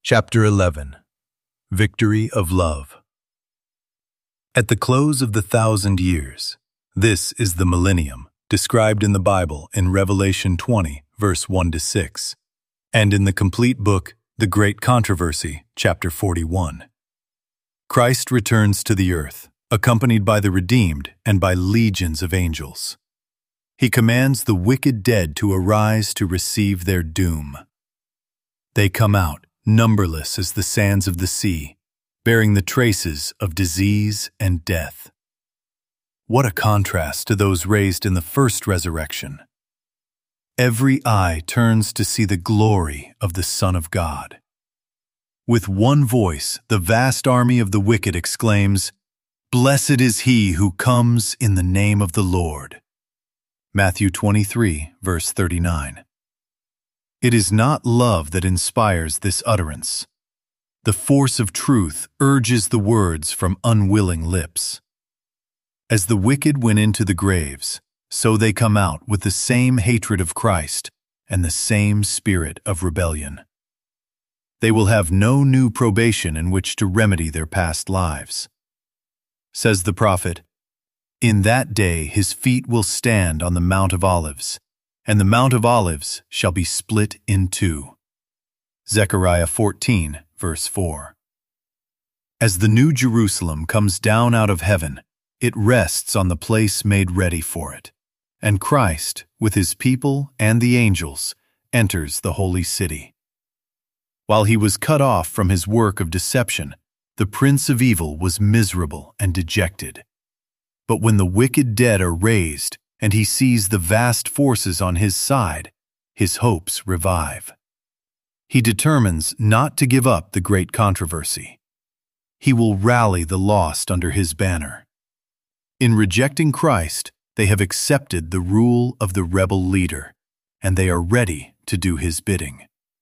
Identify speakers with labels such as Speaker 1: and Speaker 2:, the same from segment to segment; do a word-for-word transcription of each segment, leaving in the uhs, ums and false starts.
Speaker 1: Chapter eleven. Victory of Love. At the close of the thousand years, this is the millennium, described in the Bible in Revelation twenty, verse one to six, and in the complete book, The Great Controversy, chapter forty-one. Christ returns to the earth, accompanied by the redeemed and by legions of angels. He commands the wicked dead to arise to receive their doom. They come out, numberless as the sands of the sea, bearing the traces of disease and death. What a contrast to those raised in the first resurrection. Every eye turns to see the glory of the Son of God. With one voice, the vast army of the wicked exclaims, "Blessed is he who comes in the name of the Lord." Matthew twenty-three, verse thirty-nine. It is not love that inspires this utterance. The force of truth urges the words from unwilling lips. As the wicked went into the graves, so they come out with the same hatred of Christ and the same spirit of rebellion. They will have no new probation in which to remedy their past lives. Says the prophet, "In that day his feet will stand on the Mount of Olives, and the Mount of Olives shall be split in two." Zechariah fourteen, verse four. As the New Jerusalem comes down out of heaven, it rests on the place made ready for it, and Christ, with his people and the angels, enters the holy city. While he was cut off from his work of deception, the prince of evil was miserable and dejected. But when the wicked dead are raised, and he sees the vast forces on his side, his hopes revive. He determines not to give up the great controversy. He will rally the lost under his banner. In rejecting Christ, they have accepted the rule of the rebel leader, and they are ready to do his bidding.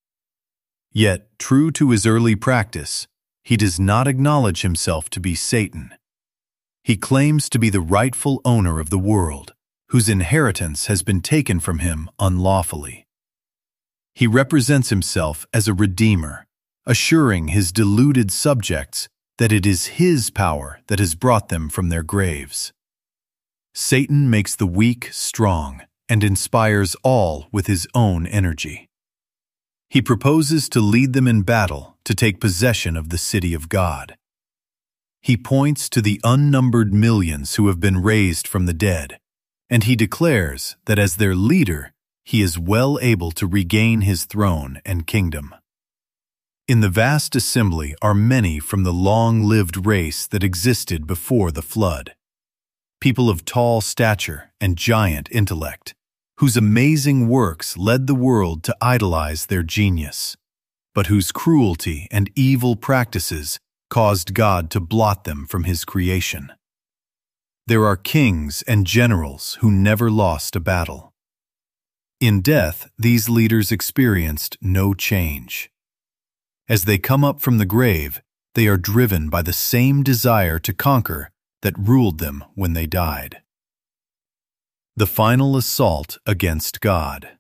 Speaker 1: Yet, true to his early practice, he does not acknowledge himself to be Satan. He claims to be the rightful owner of the world, whose inheritance has been taken from him unlawfully. He represents himself as a redeemer, assuring his deluded subjects that it is his power that has brought them from their graves. Satan makes the weak strong and inspires all with his own energy. He proposes to lead them in battle to take possession of the city of God. He points to the unnumbered millions who have been raised from the dead, and he declares that as their leader, he is well able to regain his throne and kingdom. In the vast assembly are many from the long-lived race that existed before the flood, people of tall stature and giant intellect, whose amazing works led the world to idolize their genius, but whose cruelty and evil practices caused God to blot them from his creation. There are kings and generals who never lost a battle. In death, these leaders experienced no change. As they come up from the grave, they are driven by the same desire to conquer that ruled them when they died. The final assault against God.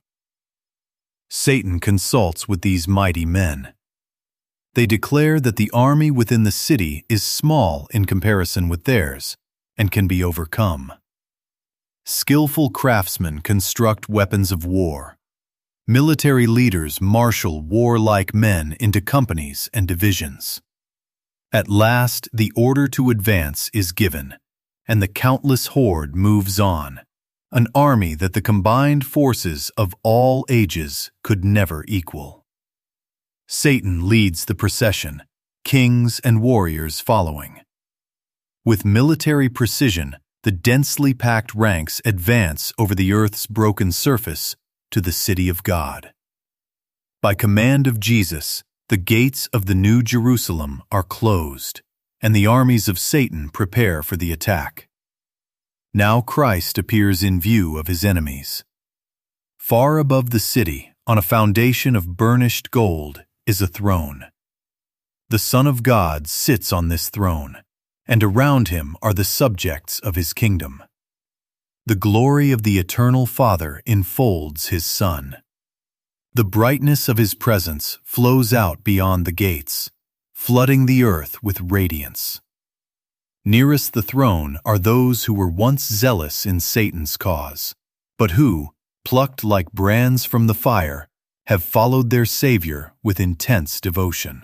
Speaker 1: Satan consults with these mighty men. They declare that the army within the city is small in comparison with theirs, and can be overcome. Skillful craftsmen construct weapons of war. Military leaders marshal warlike men into companies and divisions. At last, the order to advance is given, and the countless horde moves on, an army that the combined forces of all ages could never equal. Satan leads the procession, kings and warriors following. With military precision, the densely packed ranks advance over the earth's broken surface to the city of God. By command of Jesus, the gates of the New Jerusalem are closed, and the armies of Satan prepare for the attack. Now Christ appears in view of his enemies. Far above the city, on a foundation of burnished gold, is a throne. The Son of God sits on this throne, and around him are the subjects of his kingdom. The glory of the eternal Father enfolds his Son. The brightness of his presence flows out beyond the gates, flooding the earth with radiance. Nearest the throne are those who were once zealous in Satan's cause, but who, plucked like brands from the fire, have followed their Savior with intense devotion.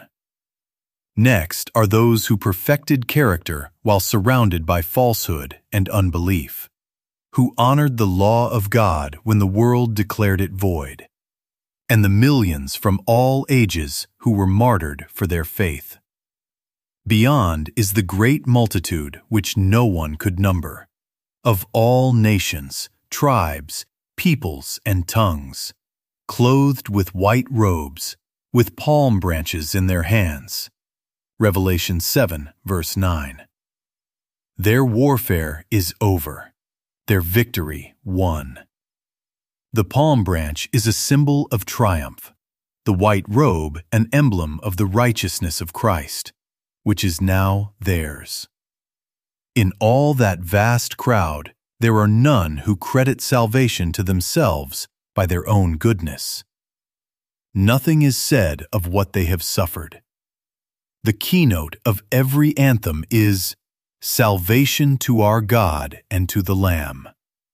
Speaker 1: Next are those who perfected character while surrounded by falsehood and unbelief, who honored the law of God when the world declared it void, and the millions from all ages who were martyred for their faith. Beyond is the great multitude which no one could number, of all nations, tribes, peoples, and tongues, clothed with white robes, with palm branches in their hands. Revelation seven, verse nine. Their warfare is over, their victory won. The palm branch is a symbol of triumph, the white robe an emblem of the righteousness of Christ, which is now theirs. In all that vast crowd, there are none who credit salvation to themselves by their own goodness. Nothing is said of what they have suffered. The keynote of every anthem is "Salvation to our God and to the Lamb."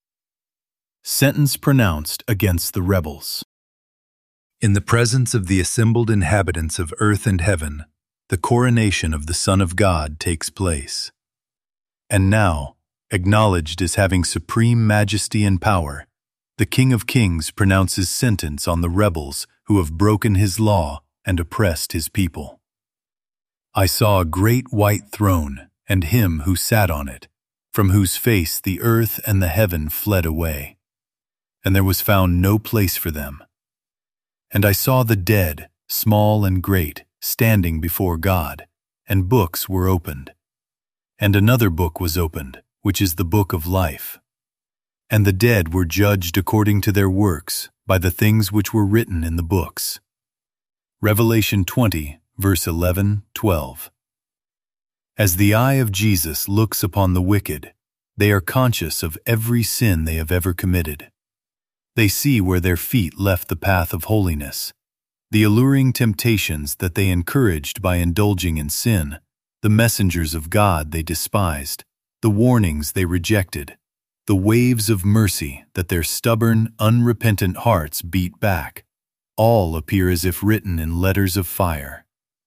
Speaker 1: Sentence pronounced against the rebels. In the presence of the assembled inhabitants of earth and heaven, the coronation of the Son of God takes place. And now, acknowledged as having supreme majesty and power, the King of Kings pronounces sentence on the rebels who have broken his law and oppressed his people. I saw a great white throne, and him who sat on it, from whose face the earth and the heaven fled away, and there was found no place for them. And I saw the dead, small and great, standing before God, and books were opened. And another book was opened, which is the book of life. And the dead were judged according to their works, by the things which were written in the books. Revelation twenty, verse eleven, twelve. As the eye of Jesus looks upon the wicked, they are conscious of every sin they have ever committed. They see where their feet left the path of holiness, the alluring temptations that they encouraged by indulging in sin, the messengers of God they despised, the warnings they rejected, the waves of mercy that their stubborn, unrepentant hearts beat back, all appear as if written in letters of fire.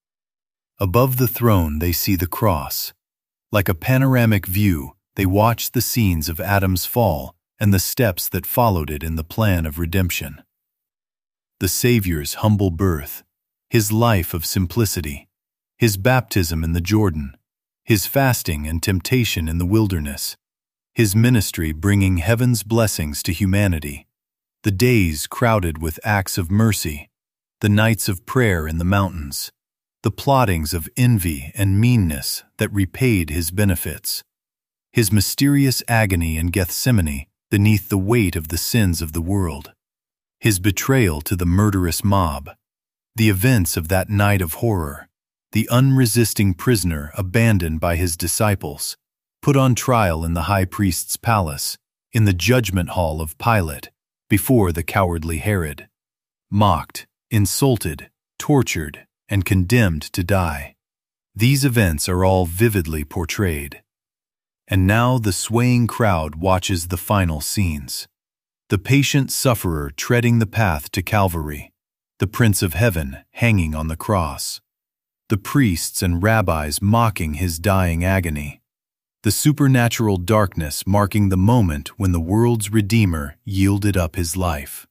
Speaker 1: Above the throne they see the cross. Like a panoramic view, they watch the scenes of Adam's fall and the steps that followed it in the plan of redemption. The Savior's humble birth, his life of simplicity, his baptism in the Jordan, his fasting and temptation in the wilderness, his ministry bringing heaven's blessings to humanity, the days crowded with acts of mercy, the nights of prayer in the mountains, the plottings of envy and meanness that repaid his benefits, his mysterious agony in Gethsemane beneath the weight of the sins of the world, his betrayal to the murderous mob, the events of that night of horror, the unresisting prisoner abandoned by his disciples, put on trial in the high priest's palace, in the judgment hall of Pilate, before the cowardly Herod, mocked, insulted, tortured, and condemned to die. These events are all vividly portrayed. And now the swaying crowd watches the final scenes. The patient sufferer treading the path to Calvary, the Prince of Heaven hanging on the cross, the priests and rabbis mocking his dying agony, the supernatural darkness marking the moment when the world's Redeemer yielded up his life.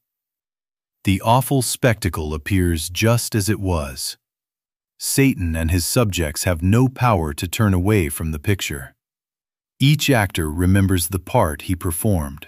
Speaker 1: The awful spectacle appears just as it was. Satan and his subjects have no power to turn away from the picture. Each actor remembers the part he performed.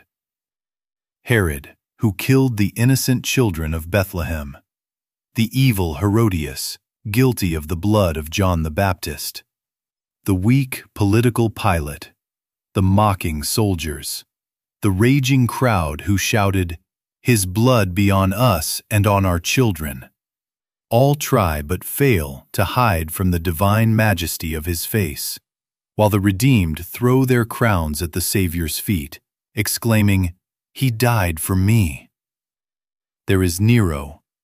Speaker 1: Herod, who killed the innocent children of Bethlehem. The evil Herodias, guilty of the blood of John the Baptist. The weak political Pilate. The mocking soldiers. The raging crowd who shouted, "His blood be on us and on our children." All try but fail to hide from the divine majesty of his face, while the redeemed throw their crowns at the Savior's feet, exclaiming, "He died for me." There is Nero,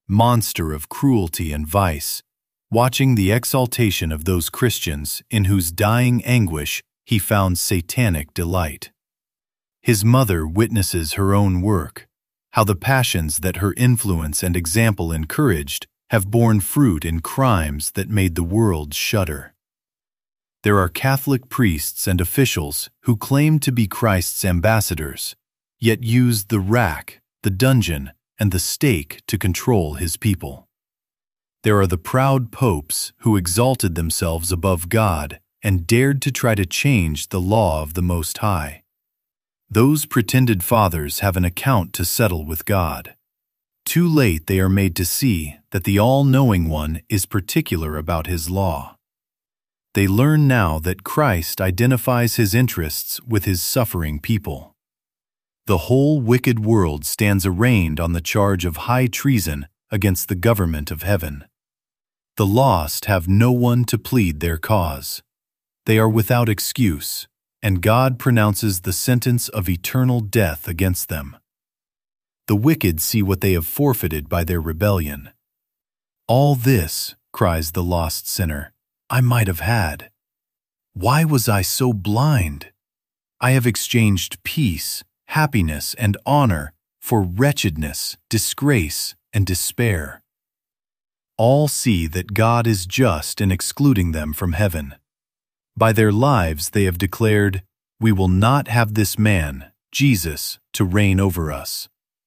Speaker 1: monster of cruelty and vice, watching the exaltation of those Christians in whose dying anguish he found satanic delight. His mother witnesses her own work, how the passions that her influence and example encouraged have borne fruit in crimes that made the world shudder. There are Catholic priests and officials who claim to be Christ's ambassadors, yet use the rack, the dungeon, and the stake to control his people. There are the proud popes who exalted themselves above God and dared to try to change the law of the Most High. Those pretended fathers have an account to settle with God. Too late they are made to see that the all-knowing One is particular about His law. They learn now that Christ identifies His interests with His suffering people. The whole wicked world stands arraigned on the charge of high treason against the government of heaven. The lost have no one to plead their cause. They are without excuse, and God pronounces the sentence of eternal death against them. The wicked see what they have forfeited by their rebellion. All this, cries the lost sinner, I might have had. Why was I so blind? I have exchanged peace, happiness, and honor for wretchedness, disgrace, and despair. All see that God is just in excluding them from heaven. By their lives they have declared, we will not have this man, Jesus, to reign over us.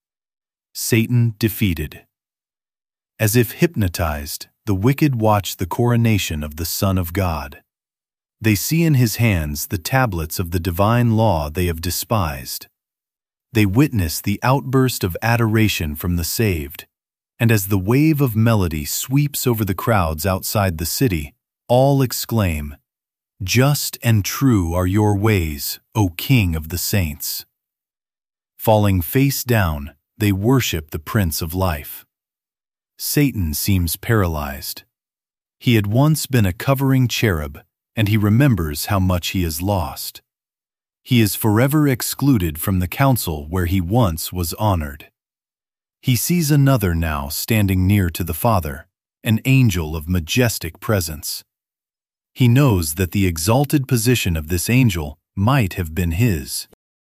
Speaker 1: Satan defeated. As if hypnotized, the wicked watch the coronation of the Son of God. They see in his hands the tablets of the divine law they have despised. They witness the outburst of adoration from the saved, and as the wave of melody sweeps over the crowds outside the city, all exclaim, Just and true are your ways, O King of the saints. Falling face down, they worship the Prince of Life. Satan seems paralyzed. He had once been a covering cherub, and he remembers how much he has lost. He is forever excluded from the council where he once was honored. He sees another now standing near to the Father, an angel of majestic presence. He knows that the exalted position of this angel might have been his.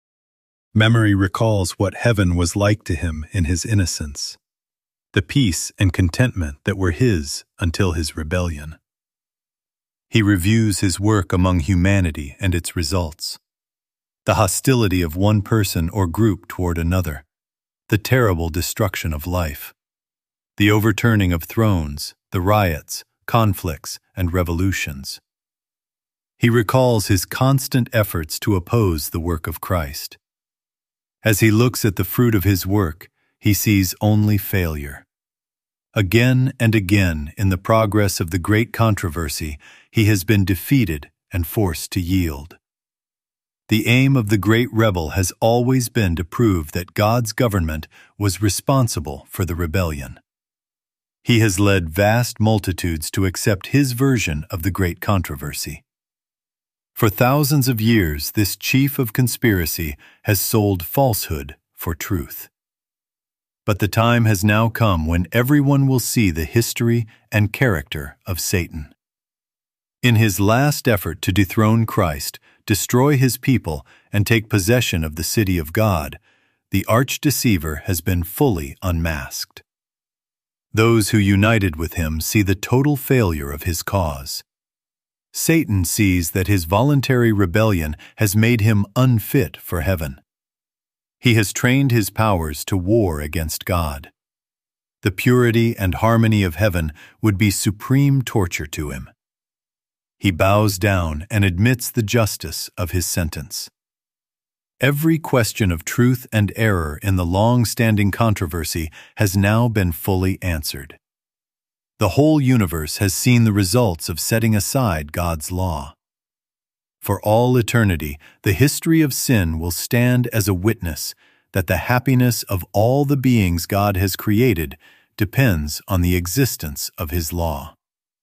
Speaker 1: Memory recalls what heaven was like to him in his innocence, the peace and contentment that were his until his rebellion. He reviews his work among humanity and its results, the hostility of one person or group toward another, the terrible destruction of life, the overturning of thrones, the riots, conflicts, and revolutions. He recalls his constant efforts to oppose the work of Christ. As he looks at the fruit of his work, he sees only failure. Again and again in the progress of the great controversy, he has been defeated and forced to yield. The aim of the great rebel has always been to prove that God's government was responsible for the rebellion. He has led vast multitudes to accept his version of the great controversy. For thousands of years, this chief of conspiracy has sold falsehood for truth. But the time has now come when everyone will see the history and character of Satan. In his last effort to dethrone Christ, destroy his people, and take possession of the city of God, the arch-deceiver has been fully unmasked. Those who united with him see the total failure of his cause. Satan sees that his voluntary rebellion has made him unfit for heaven. He has trained his powers to war against God. The purity and harmony of heaven would be supreme torture to him. He bows down and admits the justice of his sentence. Every question of truth and error in the long-standing controversy has now been fully answered. The whole universe has seen the results of setting aside God's law. For all eternity, the history of sin will stand as a witness that the happiness of all the beings God has created depends on the existence of His law.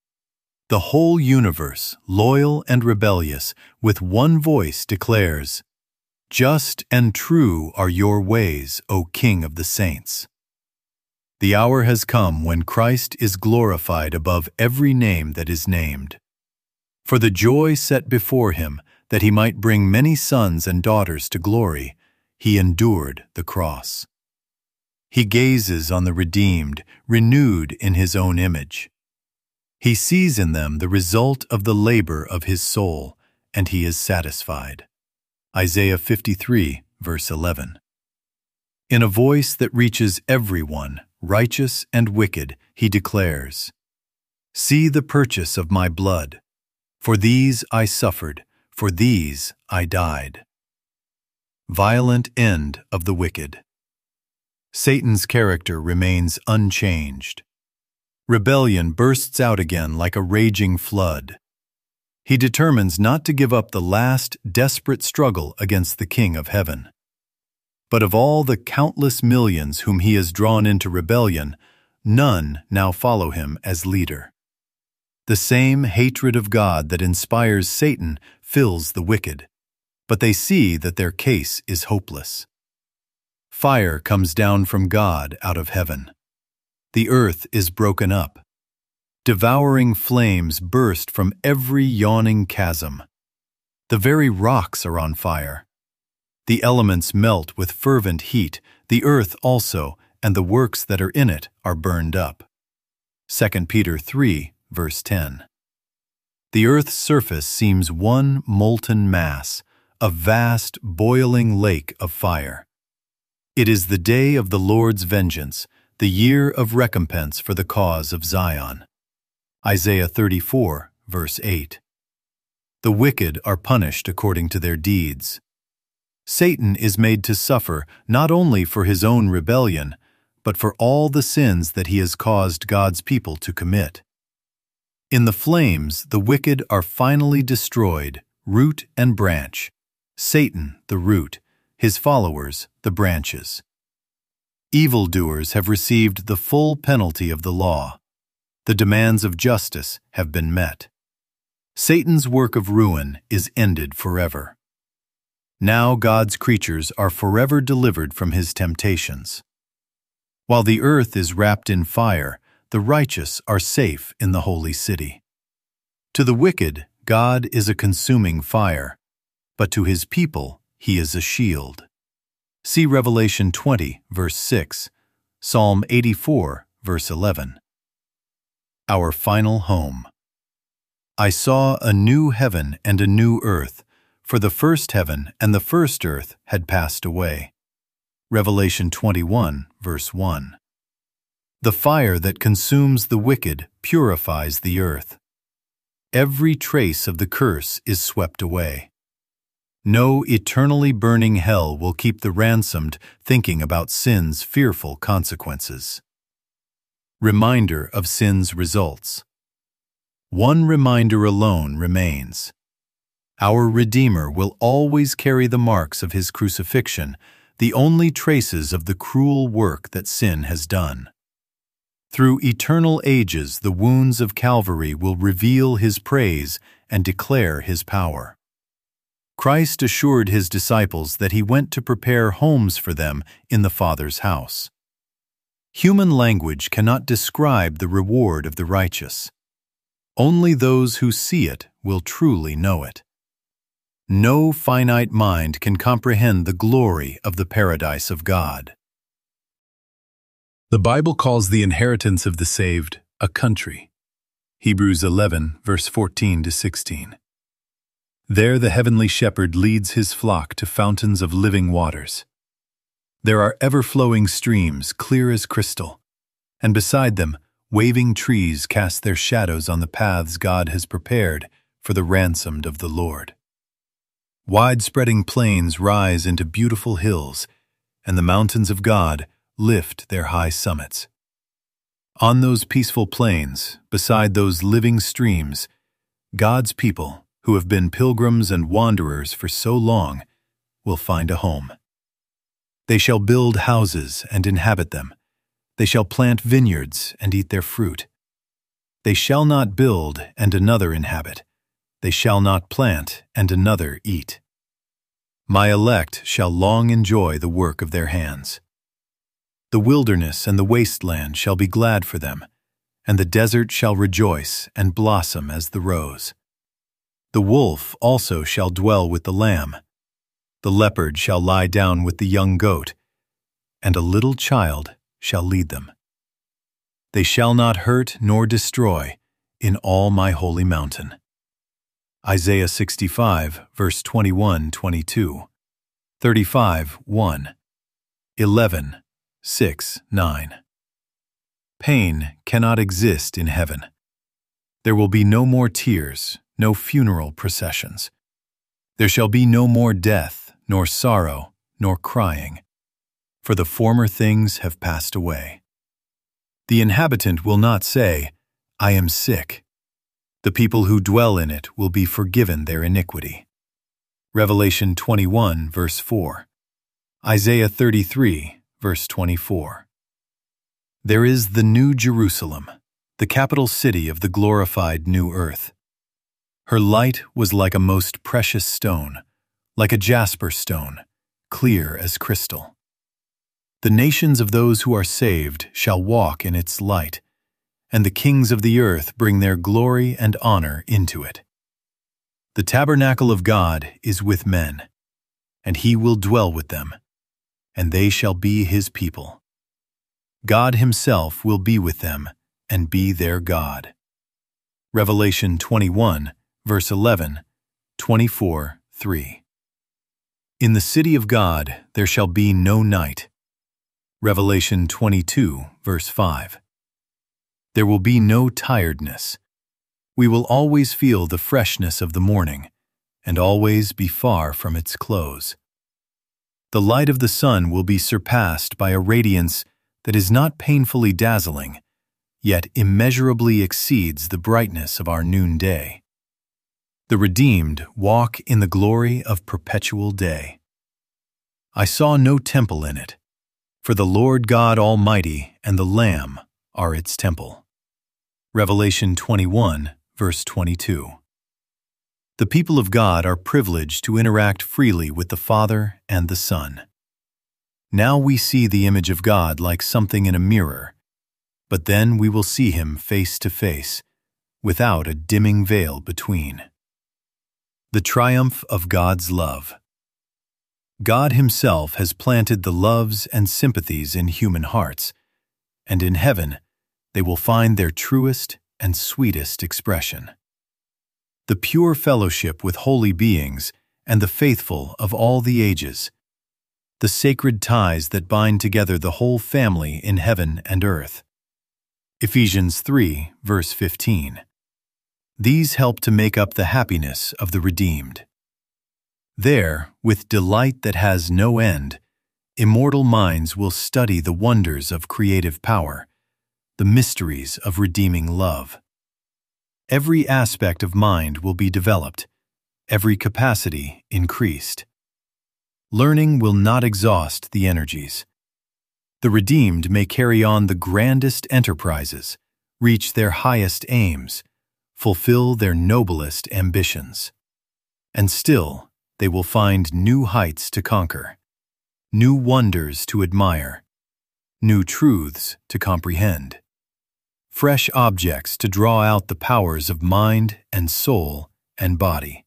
Speaker 1: The whole universe, loyal and rebellious, with one voice declares, Just and true are your ways, O King of the saints. The hour has come when Christ is glorified above every name that is named. For the joy set before him, that he might bring many sons and daughters to glory, he endured the cross. He gazes on the redeemed, renewed in his own image. He sees in them the result of the labor of his soul, and he is satisfied. Isaiah fifty-three, verse eleven. In a voice that reaches everyone, righteous and wicked, he declares, "See the purchase of my blood. For these I suffered, for these I died." Violent end of the wicked. Satan's character remains unchanged. Rebellion bursts out again like a raging flood. He determines not to give up the last desperate struggle against the King of Heaven. But of all the countless millions whom he has drawn into rebellion, none now follow him as leader. The same hatred of God that inspires Satan fills the wicked, but they see that their case is hopeless. Fire comes down from God out of heaven. The earth is broken up. Devouring flames burst from every yawning chasm. The very rocks are on fire. The elements melt with fervent heat, the earth also, and the works that are in it are burned up. Second Peter three, verse ten. The earth's surface seems one molten mass, a vast, boiling lake of fire. It is the day of the Lord's vengeance, the year of recompense for the cause of Zion. Isaiah thirty-four, verse eight. The wicked are punished according to their deeds. Satan is made to suffer not only for his own rebellion, but for all the sins that he has caused God's people to commit. In the flames, the wicked are finally destroyed, root and branch. Satan, the root, his followers, the branches. Evildoers have received the full penalty of the law. The demands of justice have been met. Satan's work of ruin is ended forever. Now God's creatures are forever delivered from his temptations. While the earth is wrapped in fire, the righteous are safe in the holy city. To the wicked, God is a consuming fire, but to his people, he is a shield. See Revelation twenty, verse six, Psalm eighty-four, verse eleven. Our final home. I saw a new heaven and a new earth, for the first heaven and the first earth had passed away. Revelation twenty-one, verse one. The fire that consumes the wicked purifies the earth. Every trace of the curse is swept away. No eternally burning hell will keep the ransomed thinking about sin's fearful consequences. Reminder of sin's results. One reminder alone remains. Our Redeemer will always carry the marks of his crucifixion, the only traces of the cruel work that sin has done. Through eternal ages, the wounds of Calvary will reveal his praise and declare his power. Christ assured his disciples that he went to prepare homes for them in the Father's house. Human language cannot describe the reward of the righteous. Only those who see it will truly know it. No finite mind can comprehend the glory of the paradise of God. The Bible calls the inheritance of the saved a country. Hebrews eleven, verse fourteen to sixteen. There the heavenly shepherd leads his flock to fountains of living waters. There are ever-flowing streams, clear as crystal, and beside them, waving trees cast their shadows on the paths God has prepared for the ransomed of the Lord. Wide-spreading plains rise into beautiful hills, and the mountains of God lift their high summits. On those peaceful plains, beside those living streams, God's people, who have been pilgrims and wanderers for so long, will find a home. They shall build houses and inhabit them. They shall plant vineyards and eat their fruit. They shall not build and another inhabit. They shall not plant and another eat. My elect shall long enjoy the work of their hands. The wilderness and the wasteland shall be glad for them, and the desert shall rejoice and blossom as the rose. The wolf also shall dwell with the lamb. The leopard shall lie down with the young goat, and a little child shall lead them. They shall not hurt nor destroy in all my holy mountain. Isaiah sixty-five, verse twenty-one, twenty-two, thirty-five, one, eleven, six, nine. Pain cannot exist in heaven. There will be no more tears, no funeral processions. There shall be no more death, nor sorrow, nor crying, for the former things have passed away. The inhabitant will not say, I am sick. The people who dwell in it will be forgiven their iniquity. Revelation twenty-one, verse four. Isaiah thirty-three, verse twenty-four. There is the New Jerusalem, the capital city of the glorified new earth. Her light was like a most precious stone, like a jasper stone, clear as crystal. The nations of those who are saved shall walk in its light, and the kings of the earth bring their glory and honor into it. The tabernacle of God is with men, and he will dwell with them, and they shall be his people. God himself will be with them and be their God. Revelation twenty-one, verse eleven, twenty-four, three. In the city of God there shall be no night. Revelation twenty-two, verse five. There will be no tiredness. We will always feel the freshness of the morning, and always be far from its close. The light of the sun will be surpassed by a radiance that is not painfully dazzling, yet immeasurably exceeds the brightness of our noonday. The redeemed walk in the glory of perpetual day. I saw no temple in it, for the Lord God Almighty and the Lamb are its temple. Revelation twenty-one, verse twenty-two. The people of God are privileged to interact freely with the Father and the Son. Now we see the image of God like something in a mirror, but then we will see him face to face, without a dimming veil between. The triumph of God's love. God himself has planted the loves and sympathies in human hearts, and in heaven they will find their truest and sweetest expression. The pure fellowship with holy beings and the faithful of all the ages, the sacred ties that bind together the whole family in heaven and earth. Ephesians three, verse fifteen. These help to make up the happiness of the redeemed. There, with delight that has no end, immortal minds will study the wonders of creative power, the mysteries of redeeming love. Every aspect of mind will be developed, every capacity increased. Learning will not exhaust the energies. The redeemed may carry on the grandest enterprises, reach their highest aims, fulfill their noblest ambitions. And still, they will find new heights to conquer, new wonders to admire, new truths to comprehend, fresh objects to draw out the powers of mind and soul and body.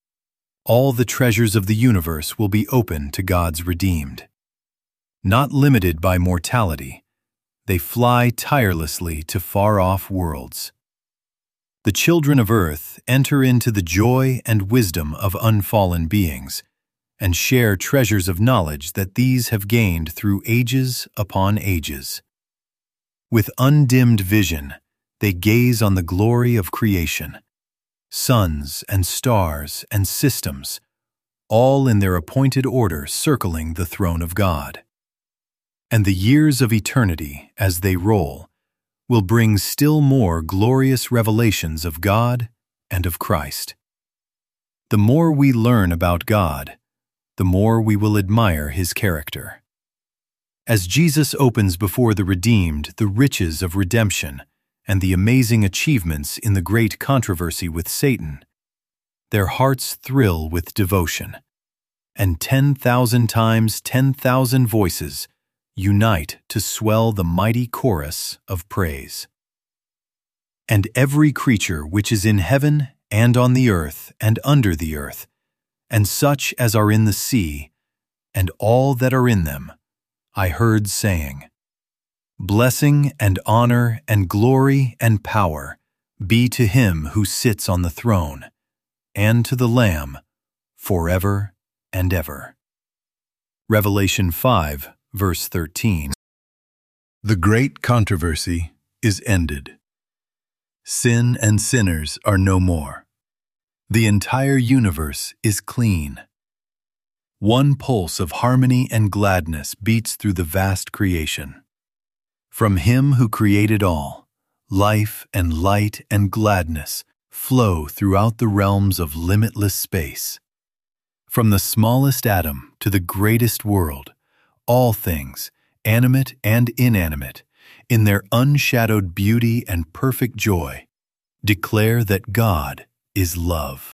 Speaker 1: All the treasures of the universe will be open to God's redeemed. Not limited by mortality, they fly tirelessly to far-off worlds. The children of earth enter into the joy and wisdom of unfallen beings, and share treasures of knowledge that these have gained through ages upon ages. With undimmed vision, they gaze on the glory of creation, suns and stars and systems, all in their appointed order circling the throne of God. And the years of eternity, as they roll, will bring still more glorious revelations of God and of Christ. The more we learn about God, the more we will admire his character. As Jesus opens before the redeemed the riches of redemption and the amazing achievements in the great controversy with Satan, their hearts thrill with devotion, and ten thousand times ten thousand voices unite to swell the mighty chorus of praise. And every creature which is in heaven and on the earth and under the earth, and such as are in the sea, and all that are in them, I heard saying, Blessing and honor and glory and power be to him who sits on the throne, and to the Lamb, forever and ever. Revelation five, verse thirteen. The great controversy is ended. Sin and sinners are no more. The entire universe is clean. One pulse of harmony and gladness beats through the vast creation. From him who created all, life and light and gladness flow throughout the realms of limitless space. From the smallest atom to the greatest world, all things, animate and inanimate, in their unshadowed beauty and perfect joy, declare that God is love.